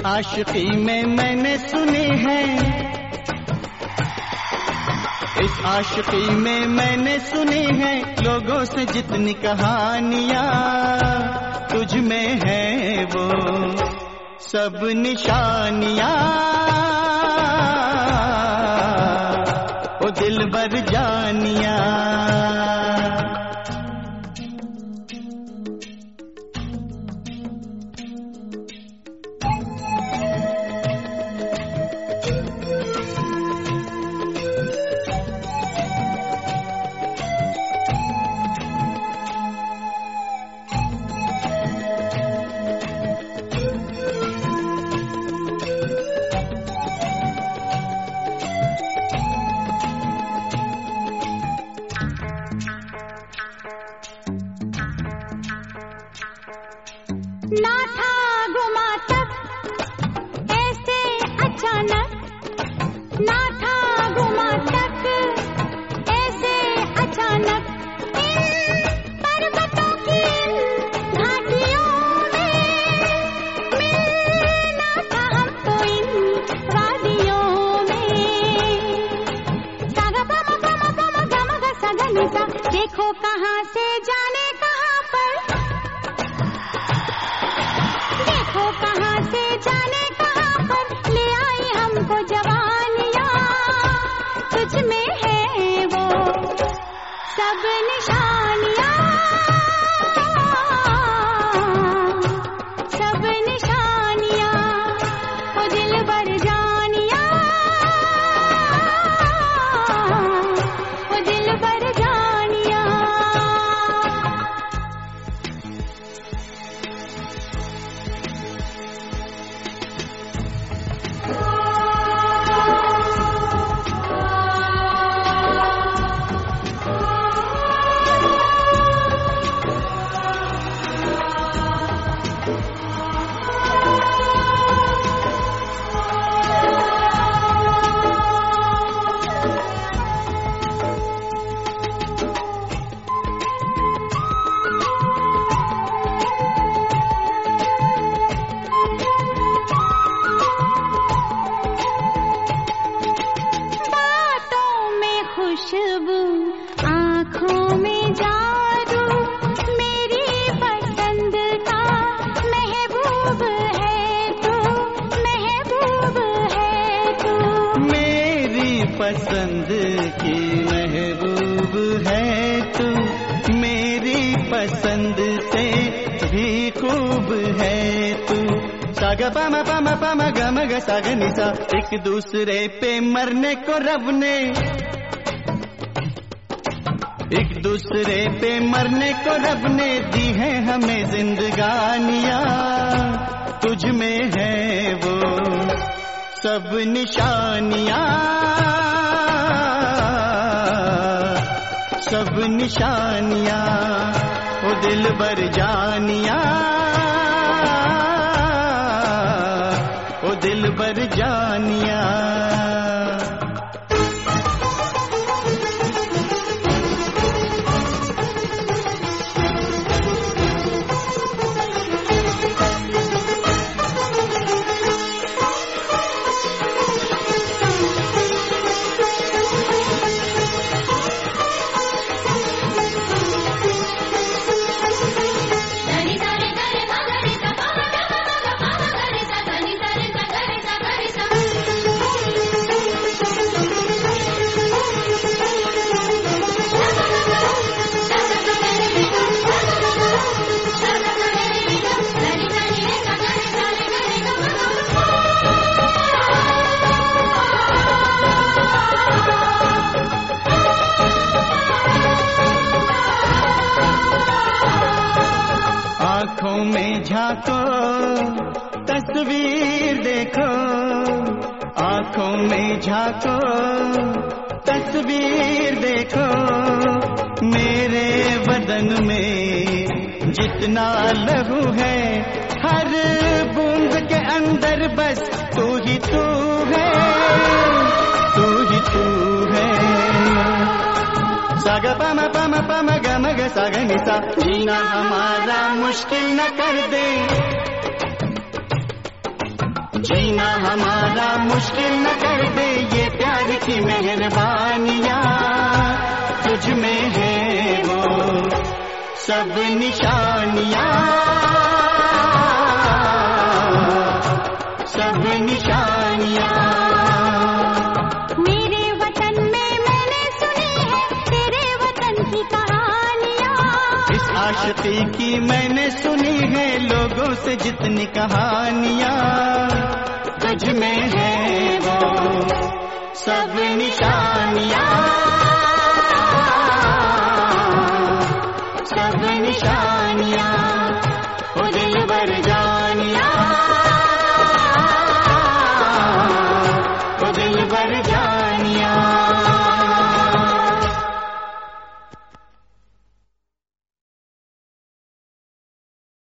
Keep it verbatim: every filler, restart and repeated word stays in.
आशिकी में मैंने सुनी है, इस आशिकी में मैंने सुनी है लोगों से जितनी कहानियां, तुझ में है वो सब निशानियां। ओ दिलबर जानिया, ना था गुमा तक ऐसे अचानक, ना था गुमा तक ऐसे अचानक, इन पर्वतों की घाटियों में मिलना था हमको इन वादियों में। सागा पम पम पम गम ग सा ग नि सा, देखो कहाँ से जाने कहाँ पर, देखो कहाँ से जाने कहाँ पर ले आई हमको जवानियाँ, तुझ में है वो सब निशानियाँ, सब निशानियाँ। ओ दिलबर जानिया, ओ दिलबर जानिया। खुशबू आँखों में जादू, मेरी पसंद का महबूब है तू, महबूब है तू। मेरी पसंद की महबूब है तू, मेरी पसंद से भी खूब है तू। सागा पम पम पम गम ग सा ग नि सा, एक दूसरे पे मरने को रब ने, एक दूसरे पे मरने को रब ने दी है हमें जिंदगानियां, तुझ में है वो सब निशानियां, सब निशानियां। ओ दिलबर जानिया, ओ दिलबर जानिया। आँखों में झांको तस्वीर देखो, आँखों में झांको तस्वीर देखो, मेरे बदन में जितना लहू है, हर बूंद के अंदर बस तू ही तू है, तू ही तू है। सागा पम पम पम गम ग सा ग नि सा, जीना हमारा मुश्किल न कर दे, जीना हमारा मुश्किल न कर दे ये प्यार की मेहरबानियाँ, तुझ में है वो सब निशानियाँ, सब निशानियाँ। मेरे वतन में मैंने सुनी है तेरे वतन की कहानियाँ, इस आशिकी की मैंने सुनी है लोगों से जितनी कहानियाँ, तुझ में है वो सब निशानियाँ, सब निशानियाँ, ओ दिलबर जानिया।